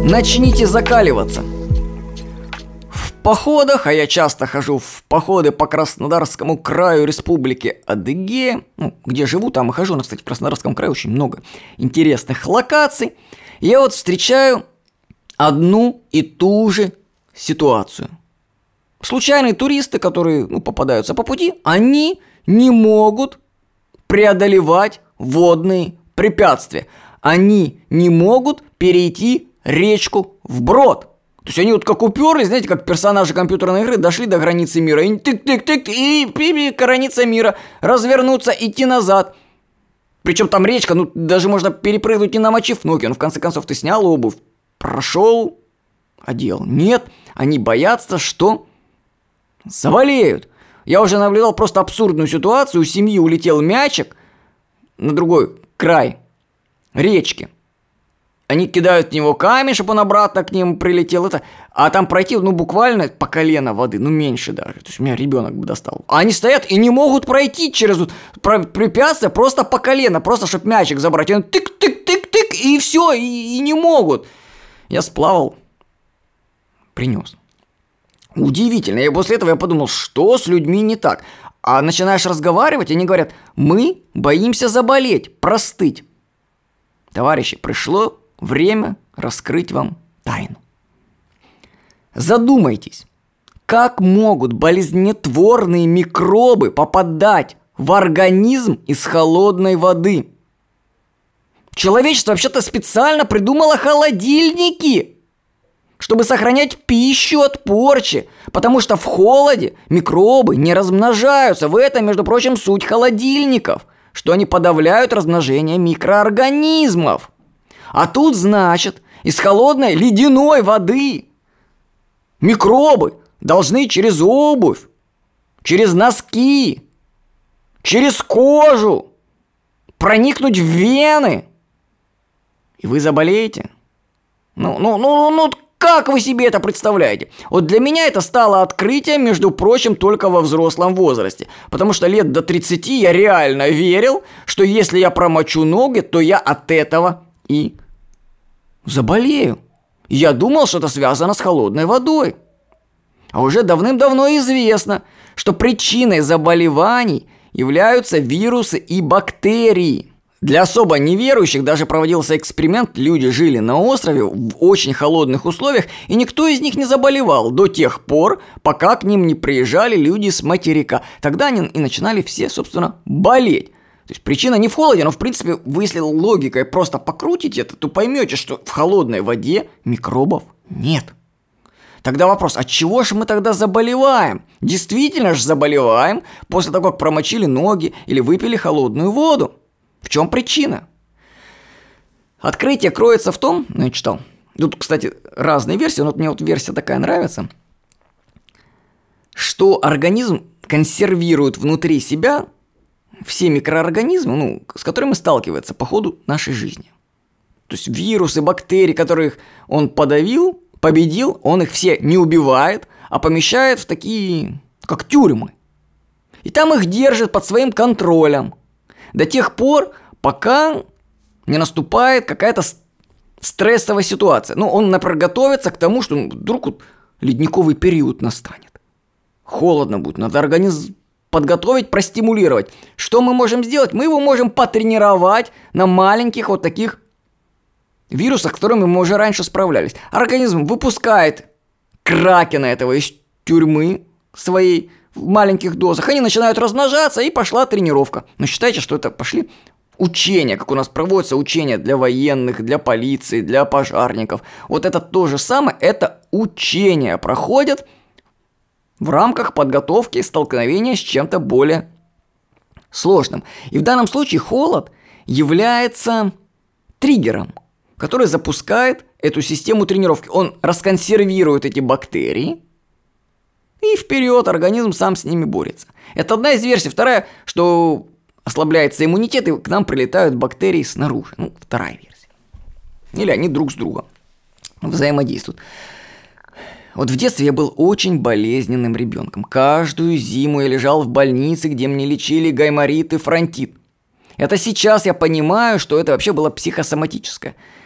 Начните закаливаться. В походах, а я часто хожу в походы по Краснодарскому краю Республики Адыгея, где живу, там и хожу, но, кстати, в Краснодарском крае очень много интересных локаций. Я вот встречаю одну и ту же ситуацию. Случайные туристы, которые попадаются по пути, они не могут преодолевать водные препятствия. Они не могут перейти речку вброд. То есть они вот как уперлись, знаете, как персонажи компьютерной игры, дошли до границы мира, и тык-тык-тык, и граница мира, развернуться, идти назад. Причем там речка, даже можно перепрыгнуть, не намочив ноги, но в конце концов ты снял обувь, прошел, одел. Нет, они боятся, что заболеют. Я уже наблюдал просто абсурдную ситуацию, у семьи улетел мячик на другой край речки. Они кидают в него камень, чтобы он обратно к ним прилетел. А там пройти, буквально по колено воды, меньше даже. То есть меня ребенок бы достал. А они стоят и не могут пройти через препятствия просто по колено, просто чтобы мячик забрать. И он тык-тык-тык-тык, и все, и не могут. Я сплавал, принес. Удивительно. И после этого я подумал, что с людьми не так. А начинаешь разговаривать, они говорят, мы боимся заболеть, простыть. Товарищи, пришло время раскрыть вам тайну. Задумайтесь, как могут болезнетворные микробы попадать в организм из холодной воды? Человечество вообще-то специально придумало холодильники, чтобы сохранять пищу от порчи, потому что в холоде микробы не размножаются. В этом, между прочим, суть холодильников, что они подавляют размножение микроорганизмов. А тут, значит, из холодной ледяной воды микробы должны через обувь, через носки, через кожу проникнуть в вены. И вы заболеете. Как вы себе это представляете? Вот для меня это стало открытием, между прочим, только во взрослом возрасте. Потому что лет до 30 я реально верил, что если я промочу ноги, то я от этого и заболею. Я думал, что это связано с холодной водой. А уже давным-давно известно, что причиной заболеваний являются вирусы и бактерии. Для особо неверующих даже проводился эксперимент. Люди жили на острове в очень холодных условиях, и никто из них не заболевал до тех пор, пока к ним не приезжали люди с материка. Тогда они и начинали все, собственно, болеть. То есть причина не в холоде, но в принципе вы, если логикой просто покрутите это, то поймете, что в холодной воде микробов нет. Тогда вопрос, от чего же мы тогда заболеваем? Действительно же заболеваем после того, как промочили ноги или выпили холодную воду. В чем причина? Открытие кроется в том, я читал, тут, кстати, разные версии, но мне версия такая нравится, что организм консервирует внутри себя все микроорганизмы, с которыми сталкивается по ходу нашей жизни. То есть вирусы, бактерии, которых он победил, он их все не убивает, а помещает в такие, как тюрьмы. И там их держит под своим контролем. До тех пор, пока не наступает какая-то стрессовая ситуация. Он, например, готовится к тому, что вдруг ледниковый период настанет. Холодно будет, надо организм подготовить, простимулировать. Что мы можем сделать? Мы его можем потренировать на маленьких вот таких вирусах, с которыми мы уже раньше справлялись. Организм выпускает кракена этого из тюрьмы своей в маленьких дозах, они начинают размножаться, и пошла тренировка. Но считайте, что это пошли учения, как у нас проводятся учения для военных, для полиции, для пожарников. Вот это то же самое, это учения проходят в рамках подготовки столкновения с чем-то более сложным. И в данном случае холод является триггером, который запускает эту систему тренировки. Он расконсервирует эти бактерии, и вперед организм сам с ними борется. Это одна из версий. Вторая, что ослабляется иммунитет, и к нам прилетают бактерии снаружи. Вторая версия. Или они друг с другом взаимодействуют. Вот в детстве я был очень болезненным ребенком. Каждую зиму я лежал в больнице, где мне лечили гайморит и фронтит. Это сейчас я понимаю, что это вообще было психосоматическое.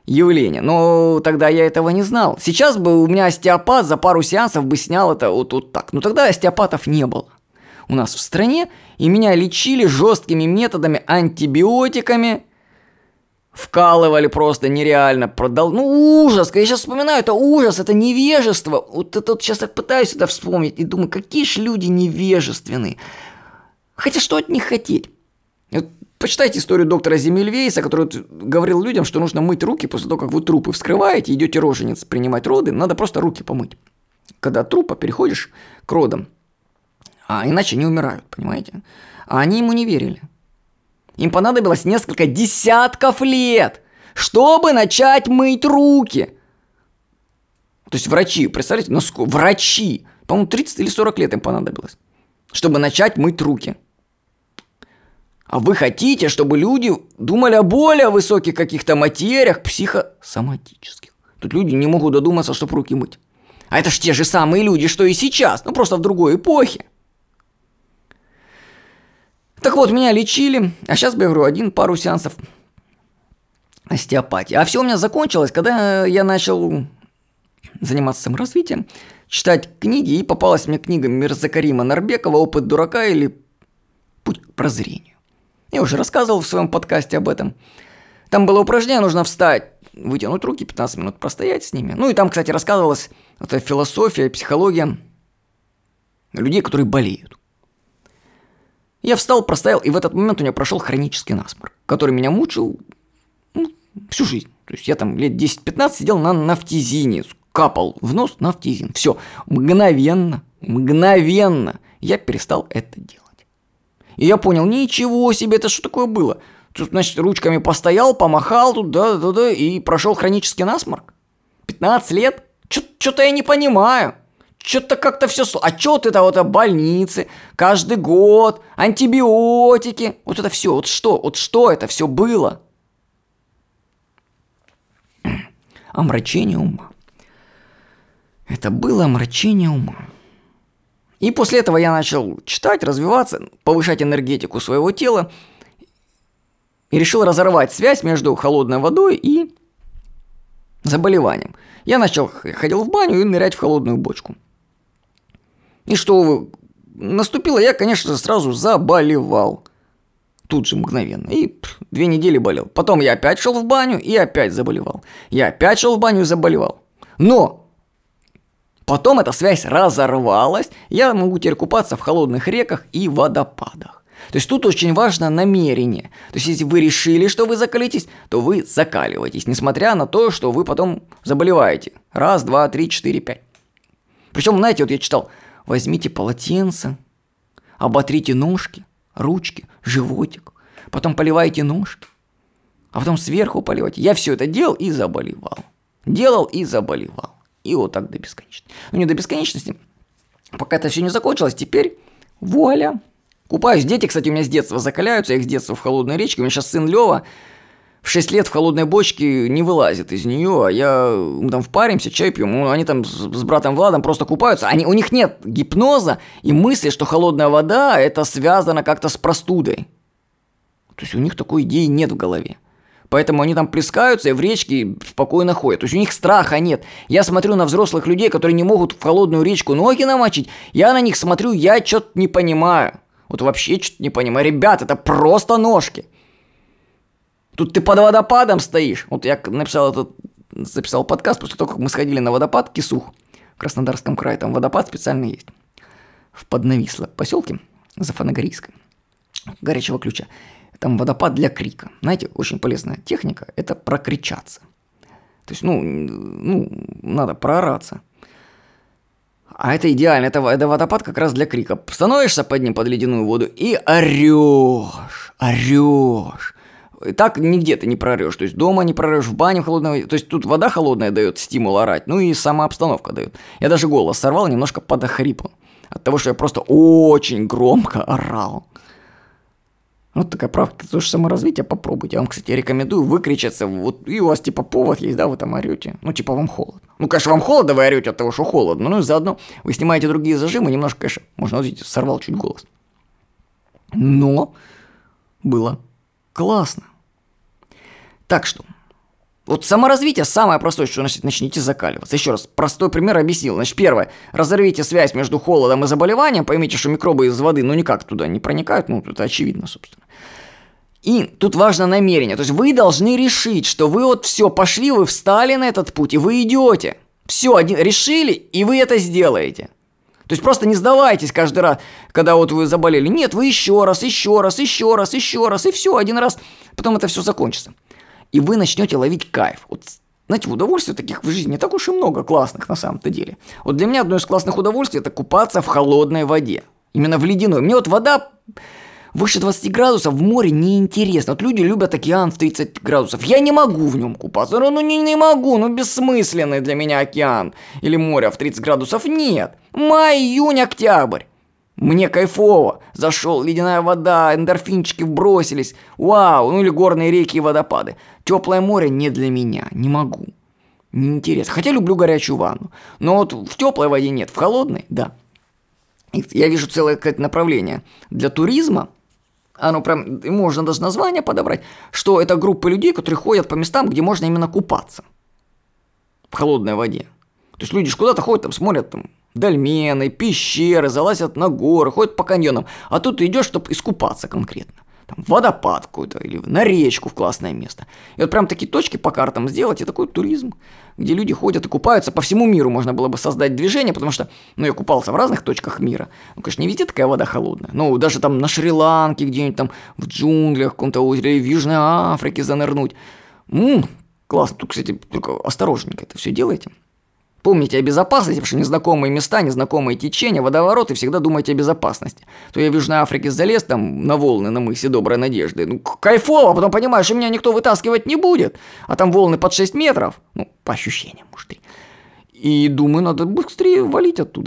явление. Но тогда я этого не знал. Сейчас бы у меня остеопат за пару сеансов бы снял это вот так. Но тогда остеопатов не было у нас в стране, и меня лечили жесткими методами, антибиотиками, вкалывали просто нереально, ужас, когда я сейчас вспоминаю, это ужас, это невежество. Вот это вот сейчас я пытаюсь это вспомнить и думаю, какие же люди невежественные. Хотя что от них хотеть? Вот почитайте историю доктора Земельвейса, который говорил людям, что нужно мыть руки после того, как вы трупы вскрываете, идете рожениц принимать роды, надо просто руки помыть. Когда от трупа переходишь к родам, а иначе не умирают, понимаете? А они ему не верили. Им понадобилось несколько десятков лет, чтобы начать мыть руки. То есть врачи, представляете, врачи, по-моему, 30 или 40 лет им понадобилось, чтобы начать мыть руки. А вы хотите, чтобы люди думали о более высоких каких-то материях психосоматических. Тут люди не могут додуматься, чтобы руки мыть. А это ж те же самые люди, что и сейчас, просто в другой эпохе. Так вот, меня лечили, а сейчас, я говорю, пару сеансов остеопатии. А все у меня закончилось, когда я начал заниматься саморазвитием, читать книги, и попалась мне книга Мирзакарима Нарбекова «Опыт дурака» или «Путь к прозрению». Я уже рассказывал в своем подкасте об этом. Там было упражнение, нужно встать, вытянуть руки, 15 минут простоять с ними. И там, кстати, рассказывалась эта философия, психология людей, которые болеют. Я встал, простоял, и в этот момент у меня прошел хронический насморк, который меня мучил всю жизнь. То есть я там лет 10-15 сидел на нафтизине, капал в нос нафтизин. Все, мгновенно я перестал это делать. И я понял, ничего себе, это что такое было? Тут, значит, ручками постоял, помахал туда, и прошел хронический насморк. 15 лет? Что-то я не понимаю. Что-то как-то все... А что ты вот больницы, каждый год, антибиотики, вот это все, вот что это все было? Омрачение ума. Это было омрачение ума. И после этого я начал читать, развиваться, повышать энергетику своего тела и решил разорвать связь между холодной водой и заболеванием. Я ходил в баню и нырять в холодную бочку. И что наступило, я, конечно же, сразу заболевал. Тут же мгновенно. И 2 недели болел. Потом я опять шел в баню и опять заболевал. Я опять шел в баню и заболевал. Но потом эта связь разорвалась. Я могу теперь купаться в холодных реках и водопадах. То есть тут очень важно намерение. То есть если вы решили, что вы закалитесь, то вы закаливаетесь, несмотря на то, что вы потом заболеваете. 1, 2, 3, 4, 5. Причем, знаете, вот я читал, возьмите полотенце, оботрите ножки, ручки, животик, потом поливайте ножки, а потом сверху поливайте. Я все это делал и заболевал. И вот так до бесконечности. Не до бесконечности. Пока это все не закончилось, теперь вуаля. Купаюсь. Дети, кстати, у меня с детства закаляются. Я их с детства в холодной речке. У меня сейчас сын Лёва в 6 лет в холодной бочке не вылазит из нее. А мы там впаримся, чай пьем. Они там с братом Владом просто купаются. У них нет гипноза и мысли, что холодная вода это связано как-то с простудой. То есть у них такой идеи нет в голове. Поэтому они там плескаются и в речке спокойно ходят. То есть у них страха нет. Я смотрю на взрослых людей, которые не могут в холодную речку ноги намочить. Я на них смотрю, я что-то не понимаю. Вот вообще что-то не понимаю. Ребят, это просто ножки. Тут ты под водопадом стоишь. Вот я записал подкаст после того, как мы сходили на водопад Кисух в Краснодарском крае. Там водопад специально есть. В Поднависло поселке Зафанагорийском. Горячего ключа. Там водопад для крика. Знаете, очень полезная техника – это прокричаться. То есть, надо проораться. А это идеально. Это водопад как раз для крика. Становишься под ним, под ледяную воду, и орешь. И так нигде ты не проорешь. То есть, дома не проорешь, в бане холодной. То есть, тут вода холодная дает стимул орать. И сама обстановка дает. Я даже голос сорвал, немножко подохрипл. От того, что я просто очень громко орал. Вот такая правда, тоже саморазвитие, попробуйте. Я вам, кстати, рекомендую выкричаться. Вот, и у вас повод есть, да, вы там орете. Вам холодно. Конечно, вам холодно, вы орете от того, что холодно. И заодно вы снимаете другие зажимы, немножко, конечно, можно, вот видите, сорвал чуть голос. Но было классно. Так что, Вот саморазвитие самое простое, что значит начните закаливаться. Еще раз, простой пример объяснил. Значит, первое, разорвите связь между холодом и заболеванием, поймите, что микробы из воды, никак туда не проникают, это очевидно, собственно. И тут важно намерение, то есть вы должны решить, что вы вот все, пошли, вы встали на этот путь, и вы идете. Все, решили, и вы это сделаете. То есть просто не сдавайтесь каждый раз, когда вот вы заболели. Нет, вы еще раз, и все, один раз, потом это все закончится. И вы начнете ловить кайф. Вот, знаете, удовольствий таких в жизни не так уж и много классных на самом-то деле. Вот для меня одно из классных удовольствий – это купаться в холодной воде. Именно в ледяной. Мне вот вода выше 20 градусов в море неинтересно. Вот люди любят океан в 30 градусов. Я не могу в нем купаться. Не могу, бессмысленный для меня океан или море в 30 градусов. Нет. Май, июнь, октябрь. Мне кайфово. Зашел, ледяная вода, эндорфинчики вбросились. Вау, или горные реки и водопады. Теплое море не для меня. Не могу. Неинтересно. Хотя люблю горячую ванну. Но вот в теплой воде нет. В холодной – да. И я вижу целое какое-то направление для туризма. Оно прям, можно даже название подобрать, что это группа людей, которые ходят по местам, где можно именно купаться. В холодной воде. То есть люди же куда-то ходят, там смотрят там дольмены, пещеры, залазят на горы, ходят по каньонам. А тут ты идешь, чтобы искупаться конкретно. Там, в водопад какой-то или на речку в классное место. И вот прям такие точки по картам сделать, и такой туризм, где люди ходят и купаются. По всему миру можно было бы создать движение, потому что, я купался в разных точках мира. Конечно, не везде такая вода холодная. Даже там на Шри-Ланке, где-нибудь там в джунглях, в каком-то озере, в Южной Африке занырнуть. Классно. Тут, кстати, только осторожненько это все делайте. Помните о безопасности, потому что незнакомые места, незнакомые течения, водовороты, всегда думайте о безопасности. То я в Южной Африке залез там на волны на мысе Доброй Надежды. Кайфово, а потом понимаешь, что меня никто вытаскивать не будет. А там волны под 6 метров. По ощущениям, может. И думаю, надо быстрее валить оттуда.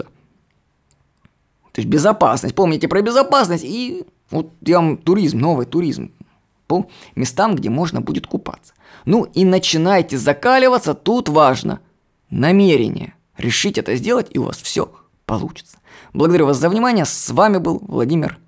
То есть безопасность. Помните про безопасность. И вот я вам туризм, новый туризм. По местам, где можно будет купаться. И начинайте закаливаться, тут важно. Намерение. Решить это сделать, и у вас все получится. Благодарю вас за внимание. С вами был Владимир